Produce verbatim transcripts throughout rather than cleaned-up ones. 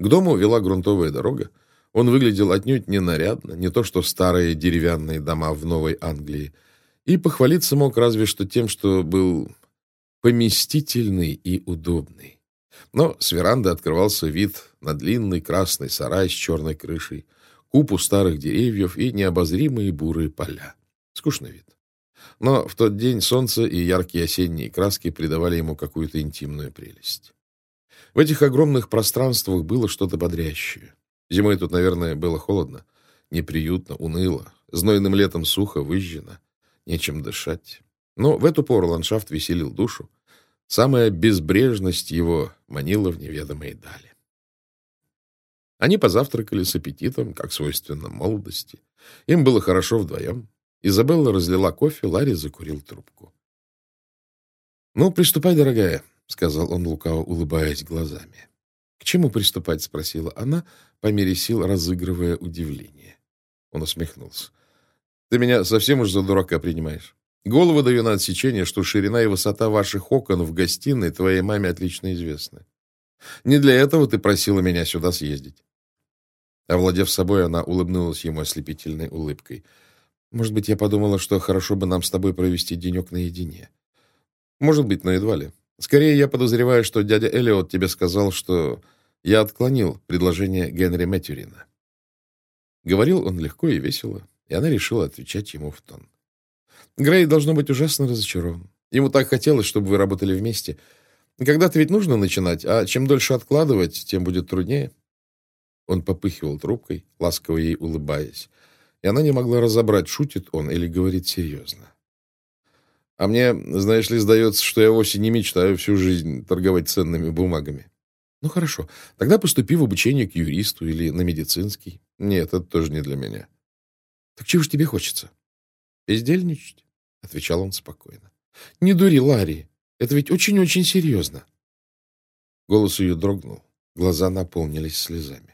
К дому вела грунтовая дорога. Он выглядел отнюдь не нарядно, не то что старые деревянные дома в Новой Англии, и похвалиться мог разве что тем, что был поместительный и удобный. Но с веранды открывался вид на длинный красный сарай с черной крышей, купу старых деревьев и необозримые бурые поля. Скучный вид. Но в тот день солнце и яркие осенние краски придавали ему какую-то интимную прелесть. В этих огромных пространствах было что-то бодрящее. Зимой тут, наверное, было холодно, неприютно, уныло, знойным летом сухо, выжжено, нечем дышать. Но в эту пору ландшафт веселил душу. Самая безбрежность его манила в неведомые дали. Они позавтракали с аппетитом, как свойственно молодости. Им было хорошо вдвоем. Изабелла разлила кофе, Ларри закурил трубку. — Ну, приступай, дорогая, — сказал он, лукаво улыбаясь глазами. — К чему приступать? — спросила она, по мере сил разыгрывая удивление. Он усмехнулся. — Ты меня совсем уж за дурака принимаешь. Голову даю на отсечение, что ширина и высота ваших окон в гостиной твоей маме отлично известны. Не для этого ты просила меня сюда съездить. Овладев собой, она улыбнулась ему ослепительной улыбкой. Может быть, я подумала, что хорошо бы нам с тобой провести денек наедине. Может быть, но едва ли. Скорее, я подозреваю, что дядя Эллиот тебе сказал, что я отклонил предложение Генри Мэтьюрина. Говорил он легко и весело, и она решила отвечать ему в тон. Грей должно быть ужасно разочарован. Ему так хотелось, чтобы вы работали вместе. Когда-то ведь нужно начинать, а чем дольше откладывать, тем будет труднее. Он попыхивал трубкой, ласково ей улыбаясь, и она не могла разобрать, шутит он или говорит серьезно. А мне, знаешь ли, сдается, что я вовсе не мечтаю всю жизнь торговать ценными бумагами. Ну, хорошо. Тогда поступи в обучение к юристу или на медицинский. Нет, это тоже не для меня. Так чего ж тебе хочется? Бездельничать, — отвечал он спокойно. Не дури, Ларри. Это ведь очень-очень серьезно. Голос ее дрогнул. Глаза наполнились слезами.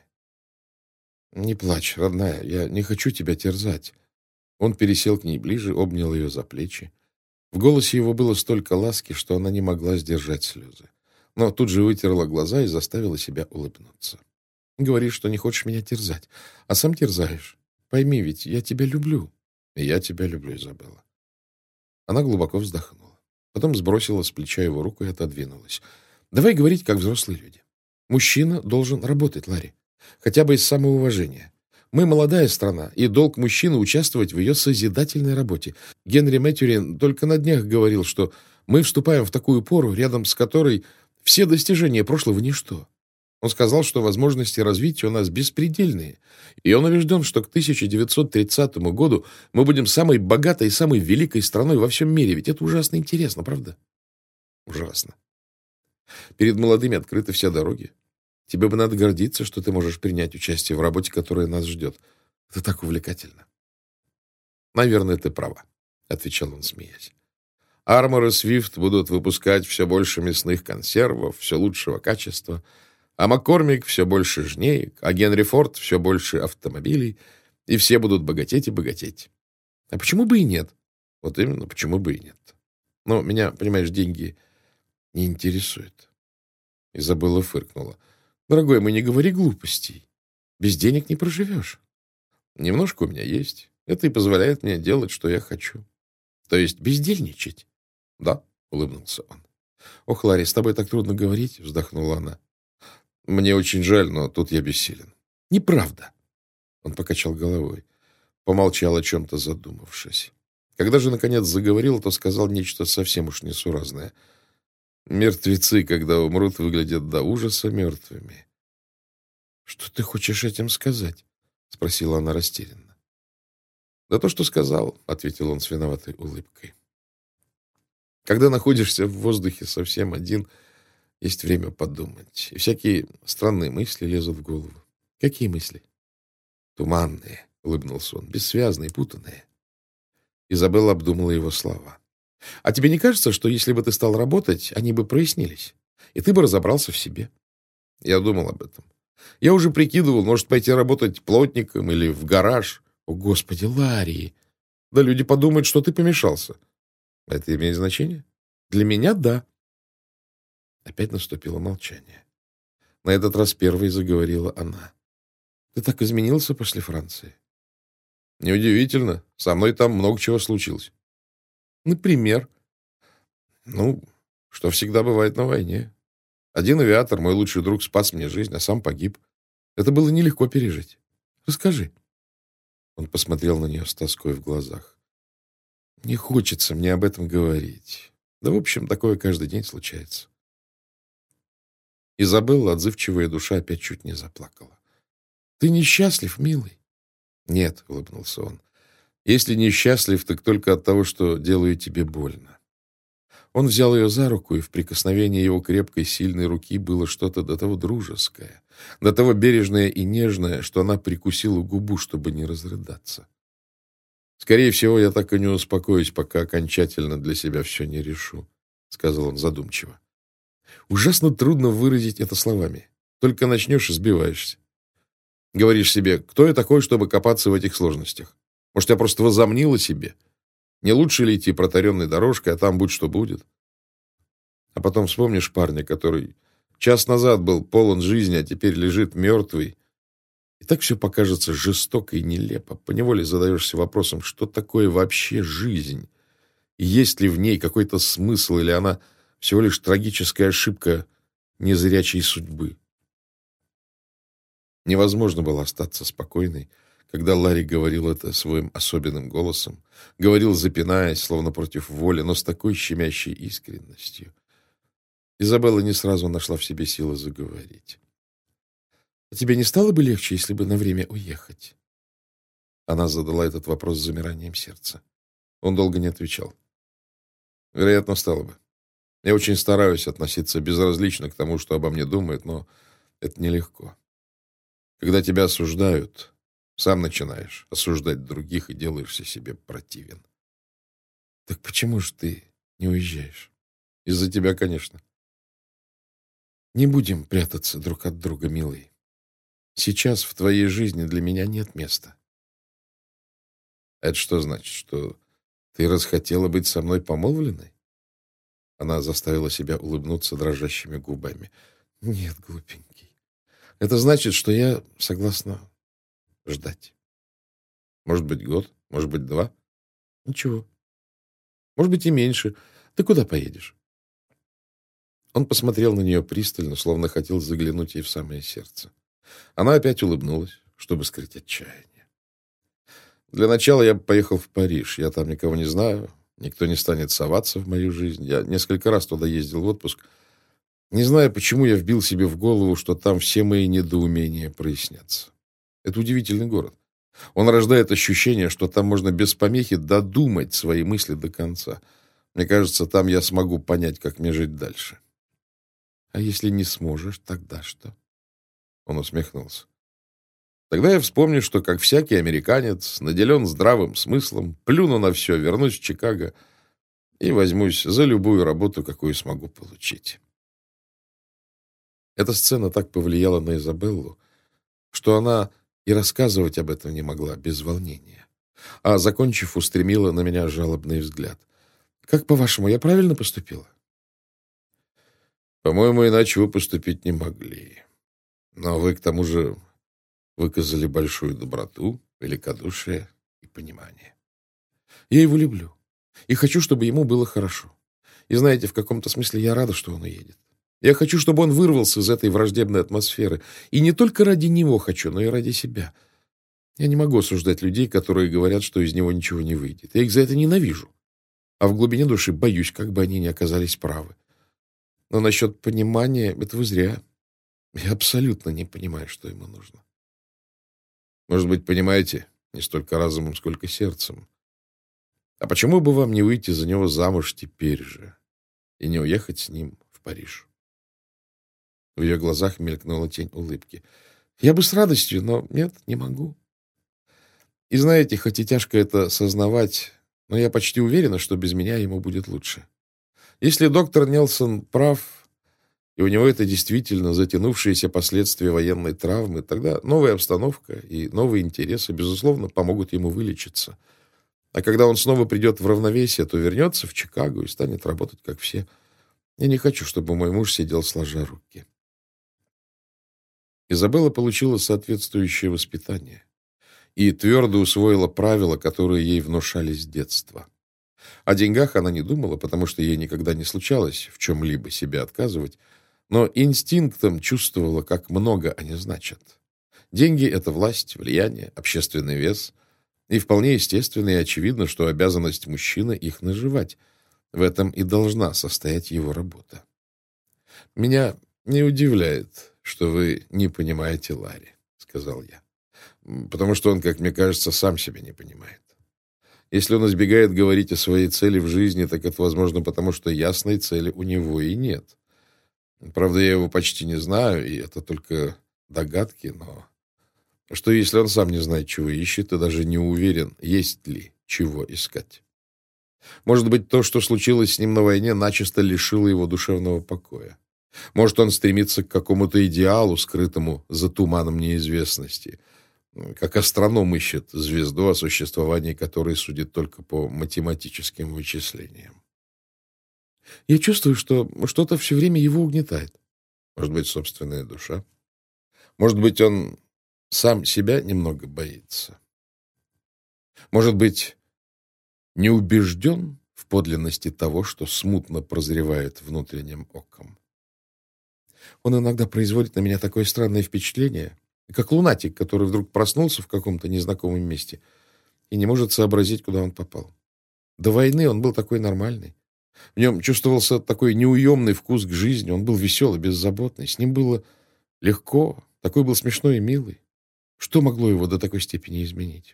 Не плачь, родная. Я не хочу тебя терзать. Он пересел к ней ближе, обнял ее за плечи. В голосе его было столько ласки, что она не могла сдержать слезы. Но тут же вытерла глаза и заставила себя улыбнуться. Говоришь, что не хочешь меня терзать, а сам терзаешь. Пойми ведь, я тебя люблю. И я тебя люблю, Изабелла. Она глубоко вздохнула. Потом сбросила с плеча его руку и отодвинулась. Давай говорить, как взрослые люди. Мужчина должен работать, Ларри. Хотя бы из самоуважения. Мы молодая страна, и долг мужчины участвовать в ее созидательной работе. Генри Мэтьюрин только на днях говорил, что мы вступаем в такую пору, рядом с которой все достижения прошлого ничто. Он сказал, что возможности развития у нас беспредельные, и он убежден, что к тысяча девятьсот тридцатому году мы будем самой богатой и самой великой страной во всем мире. Ведь это ужасно интересно, правда? Ужасно. Перед молодыми открыты все дороги. Тебе бы надо гордиться, что ты можешь принять участие в работе, которая нас ждет. Это так увлекательно. Наверное, ты права, — отвечал он, смеясь. Армор и Свифт будут выпускать все больше мясных консервов, все лучшего качества, а Маккормик все больше жнеек, а Генри Форд все больше автомобилей, и все будут богатеть и богатеть. А почему бы и нет? Вот именно, почему бы и нет? Но меня, понимаешь, деньги не интересуют. Изабелла фыркнула. Дорогой, мы не говори глупостей. Без денег не проживешь. Немножко у меня есть. Это и позволяет мне делать, что я хочу. То есть бездельничать. Да, улыбнулся он. Ох, Ларри, с тобой так трудно говорить, вздохнула она. Мне очень жаль, но тут я бессилен. Неправда. Он покачал головой. Помолчал, о чем-то задумавшись. Когда же, наконец, заговорил, то сказал нечто совсем уж несуразное. Мертвецы, когда умрут, выглядят до ужаса мертвыми. — Что ты хочешь этим сказать? — спросила она растерянно. — Да то, что сказал, — ответил он с виноватой улыбкой. Когда находишься в воздухе совсем один, есть время подумать. И всякие странные мысли лезут в голову. — Какие мысли? — Туманные, — улыбнулся он, — бессвязные, путанные. Изабелла обдумала его слова. А тебе не кажется, что если бы ты стал работать, они бы прояснились, и ты бы разобрался в себе? Я думал об этом. Я уже прикидывал, может, пойти работать плотником или в гараж. О, Господи, Ларри! Да люди подумают, что ты помешался. Это имеет значение? Для меня — да. Опять наступило молчание. На этот раз первой заговорила она. Ты так изменился после Франции? Неудивительно. Со мной там много чего случилось. Например? Ну, что всегда бывает на войне. Один авиатор, мой лучший друг, спас мне жизнь, а сам погиб. Это было нелегко пережить. Расскажи. Он посмотрел на нее с тоской в глазах. Не хочется мне об этом говорить. Да, в общем, такое каждый день случается. Изабелла, отзывчивая душа, опять чуть не заплакала. Ты несчастлив, милый? Нет, улыбнулся он. Если несчастлив, так только от того, что делаю тебе больно. Он взял ее за руку, и в прикосновении его крепкой, сильной руки было что-то до того дружеское, до того бережное и нежное, что она прикусила губу, чтобы не разрыдаться. «Скорее всего, я так и не успокоюсь, пока окончательно для себя все не решу», — сказал он задумчиво. «Ужасно трудно выразить это словами. Только начнешь и сбиваешься. Говоришь себе, кто я такой, чтобы копаться в этих сложностях? Может, я просто возомнила себе? Не лучше ли идти протаренной дорожкой, а там будь что будет? А потом вспомнишь парня, который час назад был полон жизни, а теперь лежит мертвый. И так все покажется жестоко и нелепо. Поневоле задаешься вопросом, что такое вообще жизнь? И есть ли в ней какой-то смысл, или она всего лишь трагическая ошибка незрячей судьбы? Невозможно было остаться спокойной, когда Ларри говорил это своим особенным голосом, говорил, запинаясь, словно против воли, но с такой щемящей искренностью. Изабелла не сразу нашла в себе силы заговорить. «А тебе не стало бы легче, если бы на время уехать?» Она задала этот вопрос с замиранием сердца. Он долго не отвечал. «Вероятно, стало бы. Я очень стараюсь относиться безразлично к тому, что обо мне думают, но это нелегко. Когда тебя осуждают, сам начинаешь осуждать других и делаешься себе противен. Так почему же ты не уезжаешь? Из-за тебя, конечно. Не будем прятаться друг от друга, милый. Сейчас в твоей жизни для меня нет места. Это что значит, что ты расхотела быть со мной помолвленной? Она заставила себя улыбнуться дрожащими губами. Нет, глупенький. Это значит, что я согласна ждать. Может быть, год, может быть, два. Ничего. Может быть, и меньше. Ты куда поедешь? Он посмотрел на нее пристально, словно хотел заглянуть ей в самое сердце. Она опять улыбнулась, чтобы скрыть отчаяние. Для начала я поехал в Париж. Я там никого не знаю. Никто не станет соваться в мою жизнь. Я несколько раз туда ездил в отпуск. Не знаю, почему я вбил себе в голову, что там все мои недоумения прояснятся. Это удивительный город. Он рождает ощущение, что там можно без помехи додумать свои мысли до конца. Мне кажется, там я смогу понять, как мне жить дальше. А если не сможешь, тогда что? Он усмехнулся. Тогда я вспомню, что, как всякий американец, наделен здравым смыслом, плюну на все, вернусь в Чикаго и возьмусь за любую работу, какую смогу получить. Эта сцена так повлияла на Изабеллу, что она и рассказывать об этом не могла без волнения. А, закончив, устремила на меня жалобный взгляд. «Как, по-вашему, я правильно поступила?» «По-моему, иначе вы поступить не могли. Но вы, к тому же, выказали большую доброту, великодушие и понимание. Я его люблю и хочу, чтобы ему было хорошо. И знаете, в каком-то смысле я рада, что он уедет. Я хочу, чтобы он вырвался из этой враждебной атмосферы. И не только ради него хочу, но и ради себя. Я не могу осуждать людей, которые говорят, что из него ничего не выйдет. Я их за это ненавижу. А в глубине души боюсь, как бы они ни оказались правы. Но насчет понимания — это вы зря. Я абсолютно не понимаю, что ему нужно. Может быть, понимаете, не столько разумом, сколько сердцем. А почему бы вам не выйти за него замуж теперь же и не уехать с ним в Париж?» В ее глазах мелькнула тень улыбки. «Я бы с радостью, но нет, не могу. И знаете, хоть и тяжко это сознавать, но я почти уверена, что без меня ему будет лучше. Если доктор Нельсон прав, и у него это действительно затянувшиеся последствия военной травмы, тогда новая обстановка и новые интересы, безусловно, помогут ему вылечиться. А когда он снова придет в равновесие, то вернется в Чикаго и станет работать, как все. Я не хочу, чтобы мой муж сидел сложа руки». Изабелла получила соответствующее воспитание и твердо усвоила правила, которые ей внушали с детства. О деньгах она не думала, потому что ей никогда не случалось в чем-либо себе отказывать, но инстинктом чувствовала, как много они значат. Деньги — это власть, влияние, общественный вес, и вполне естественно и очевидно, что обязанность мужчины их наживать. В этом и должна состоять его работа. «Меня не удивляет, что вы не понимаете Ларри», — сказал я, «потому что он, как мне кажется, сам себя не понимает. Если он избегает говорить о своей цели в жизни, так это, возможно, потому что ясной цели у него и нет. Правда, я его почти не знаю, и это только догадки, но что если он сам не знает, чего ищет, и даже не уверен, есть ли чего искать? Может быть, то, что случилось с ним на войне, начисто лишило его душевного покоя. Может, он стремится к какому-то идеалу, скрытому за туманом неизвестности, как астроном ищет звезду, о существовании которой судит только по математическим вычислениям. Я чувствую, что что-то все время его угнетает. Может быть, собственная душа. Может быть, он сам себя немного боится. Может быть, не убежден в подлинности того, что смутно прозревает внутренним оком. Он иногда производит на меня такое странное впечатление, как лунатик, который вдруг проснулся в каком-то незнакомом месте и не может сообразить, куда он попал. До войны он был такой нормальный. В нем чувствовался такой неуемный вкус к жизни. Он был веселый, беззаботный. С ним было легко. Такой был смешной и милый. Что могло его до такой степени изменить?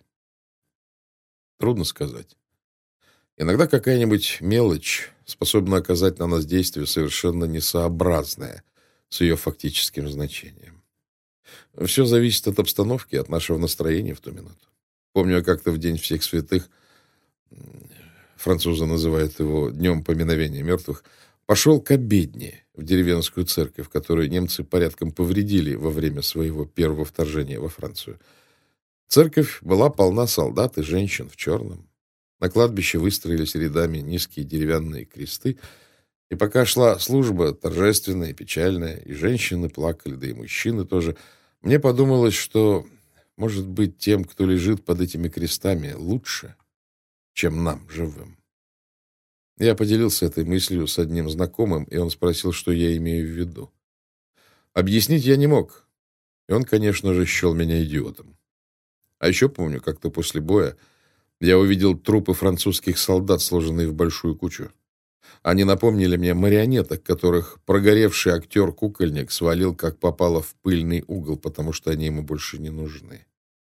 Трудно сказать. Иногда какая-нибудь мелочь способна оказать на нас действие совершенно несообразное с ее фактическим значением. Все зависит от обстановки, от нашего настроения в ту минуту. Помню, как-то в День всех святых, французы называют его Днем поминовения мертвых, пошел к обедне в деревенскую церковь, которую немцы порядком повредили во время своего первого вторжения во Францию. Церковь была полна солдат и женщин в черном. На кладбище выстроились рядами низкие деревянные кресты, и пока шла служба торжественная и печальная, и женщины плакали, да и мужчины тоже, мне подумалось, что, может быть, тем, кто лежит под этими крестами, лучше, чем нам, живым. Я поделился этой мыслью с одним знакомым, и он спросил, что я имею в виду. Объяснить я не мог, и он, конечно же, счел меня идиотом. А еще помню, как-то после боя я увидел трупы французских солдат, сложенные в большую кучу. Они напомнили мне марионеток, которых прогоревший актер-кукольник свалил, как попало, в пыльный угол, потому что они ему больше не нужны.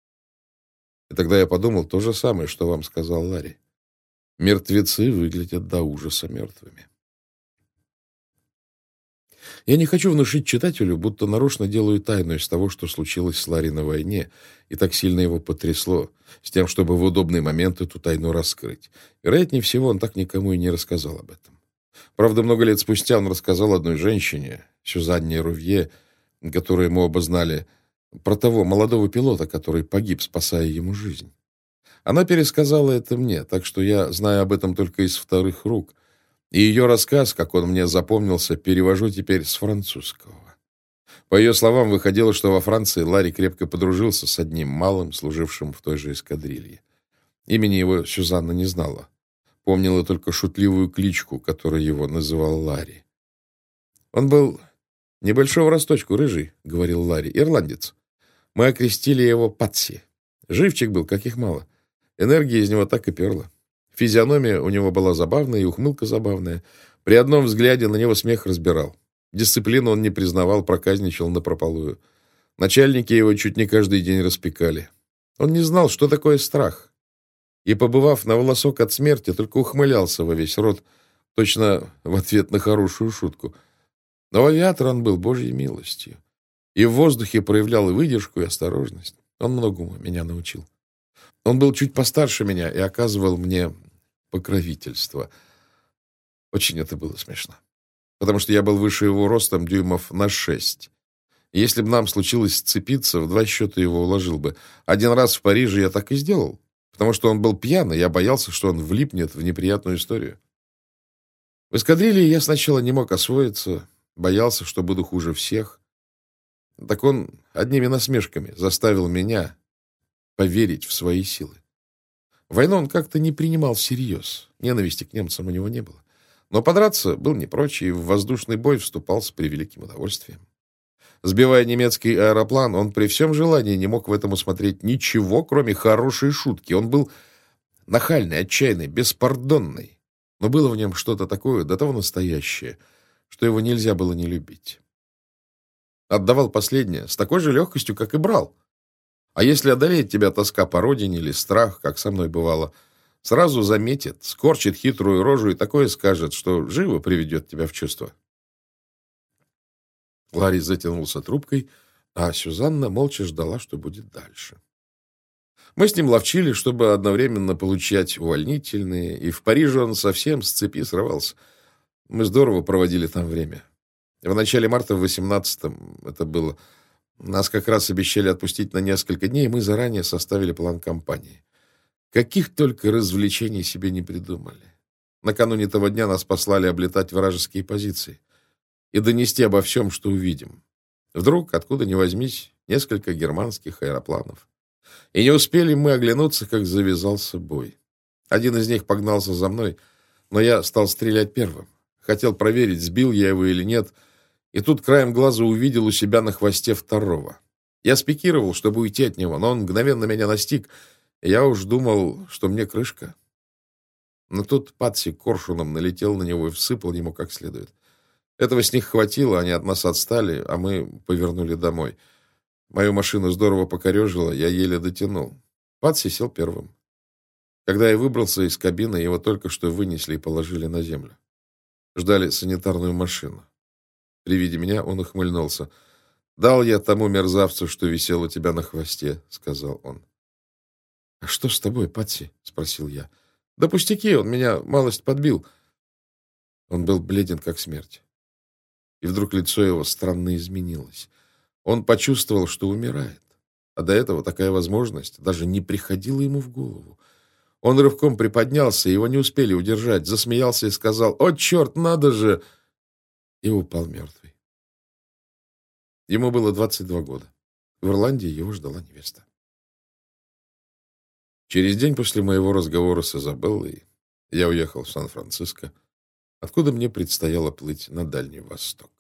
И тогда я подумал то же самое, что вам сказал Ларри. Мертвецы выглядят до ужаса мертвыми. Я не хочу внушить читателю, будто нарочно делаю тайну из того, что случилось с Ларри на войне, и так сильно его потрясло, с тем, чтобы в удобный момент эту тайну раскрыть. Вероятнее всего, он так никому и не рассказал об этом. Правда, много лет спустя он рассказал одной женщине, Сюзанне Рувье, которую мы оба знали, про того молодого пилота, который погиб, спасая ему жизнь. Она пересказала это мне, так что я знаю об этом только из вторых рук, и ее рассказ, как он мне запомнился, перевожу теперь с французского. По ее словам, выходило, что во Франции Ларри крепко подружился с одним малым, служившим в той же эскадрилье. Имени его Сюзанна не знала. Помнила только шутливую кличку, которой его называл Ларри. «Он был небольшого росточку, рыжий», — говорил Ларри, — «ирландец. Мы окрестили его Патси. Живчик был, каких мало. Энергия из него так и перла. Физиономия у него была забавная и ухмылка забавная. При одном взгляде на него смех разбирал. Дисциплину он не признавал, проказничал напропалую. Начальники его чуть не каждый день распекали. Он не знал, что такое страх. И, побывав на волосок от смерти, только ухмылялся во весь рот, точно в ответ на хорошую шутку. Но авиатор он был Божьей милостью. И в воздухе проявлял и выдержку, и осторожность. Он многому меня научил. Он был чуть постарше меня и оказывал мне покровительство. Очень это было смешно. Потому что я был выше его ростом дюймов на шесть. И если бы нам случилось сцепиться, в два счета его уложил бы. Один раз в Париже я так и сделал. Потому что он был пьяный, я боялся, что он влипнет в неприятную историю. В эскадрилье я сначала не мог освоиться, боялся, что буду хуже всех. Так он одними насмешками заставил меня поверить в свои силы. Войну он как-то не принимал всерьез. Ненависти к немцам у него не было. Но подраться был не прочь, и в воздушный бой вступал с превеликим удовольствием. Сбивая немецкий аэроплан, он при всем желании не мог в этом усмотреть ничего, кроме хорошей шутки. Он был нахальный, отчаянный, беспардонный. Но было в нем что-то такое, до того настоящее, что его нельзя было не любить. Отдавал последнее с такой же легкостью, как и брал. А если одолеет тебя тоска по родине или страх, как со мной бывало, сразу заметит, скорчит хитрую рожу и такое скажет, что живо приведет тебя в чувство. Ларри затянулся трубкой, а Сюзанна молча ждала, что будет дальше. Мы с ним ловчили, чтобы одновременно получать увольнительные, и в Париже он совсем с цепи срывался. Мы здорово проводили там время. В начале марта, в восемнадцатом, это было, нас как раз обещали отпустить на несколько дней, и мы заранее составили план кампании. Каких только развлечений себе не придумали. Накануне того дня нас послали облетать вражеские позиции и донести обо всем, что увидим. Вдруг, откуда ни возьмись, несколько германских аэропланов. И не успели мы оглянуться, как завязался бой. Один из них погнался за мной, но я стал стрелять первым. Хотел проверить, сбил я его или нет, и тут краем глаза увидел у себя на хвосте второго. Я спикировал, чтобы уйти от него, но он мгновенно меня настиг, и я уж думал, что мне крышка. Но тут Патси коршуном налетел на него и всыпал ему как следует. Этого с них хватило, они от нас отстали, а мы повернули домой. Мою машину здорово покорежило, я еле дотянул. Патси сел первым. Когда я выбрался из кабины, его только что вынесли и положили на землю. Ждали санитарную машину. При виде меня он ухмыльнулся. «Дал я тому мерзавцу, что висел у тебя на хвосте», — сказал он. «А что с тобой, Патси?» — спросил я. «Да пустяки, он меня малость подбил». Он был бледен, как смерть. И вдруг лицо его странно изменилось. Он почувствовал, что умирает. А до этого такая возможность даже не приходила ему в голову. Он рывком приподнялся, его не успели удержать, засмеялся и сказал: «О, черт, надо же!» и упал мертвый. Ему было двадцать два года. В Ирландии его ждала невеста. Через день после моего разговора с Изабеллой я уехал в Сан-Франциско, откуда мне предстояло плыть на Дальний Восток.